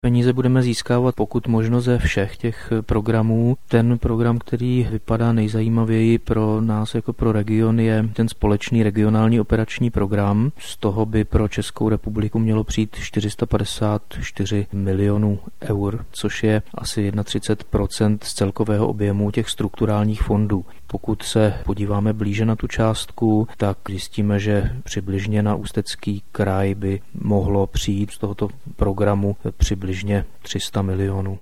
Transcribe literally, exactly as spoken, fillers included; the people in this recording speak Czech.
Peníze budeme získávat pokud možno ze všech těch programů. Ten program, který vypadá nejzajímavěji pro nás jako pro region, je ten společný regionální operační program. Z toho by pro Českou republiku mělo přijít čtyři sta padesát čtyři milionů eur, což je asi třicet jedna procent z celkového objemu těch strukturálních fondů. Pokud se podíváme blíže na tu částku, tak zjistíme, že přibližně na Ústecký kraj by mohlo přijít z tohoto programu přibližně tři sta milionů.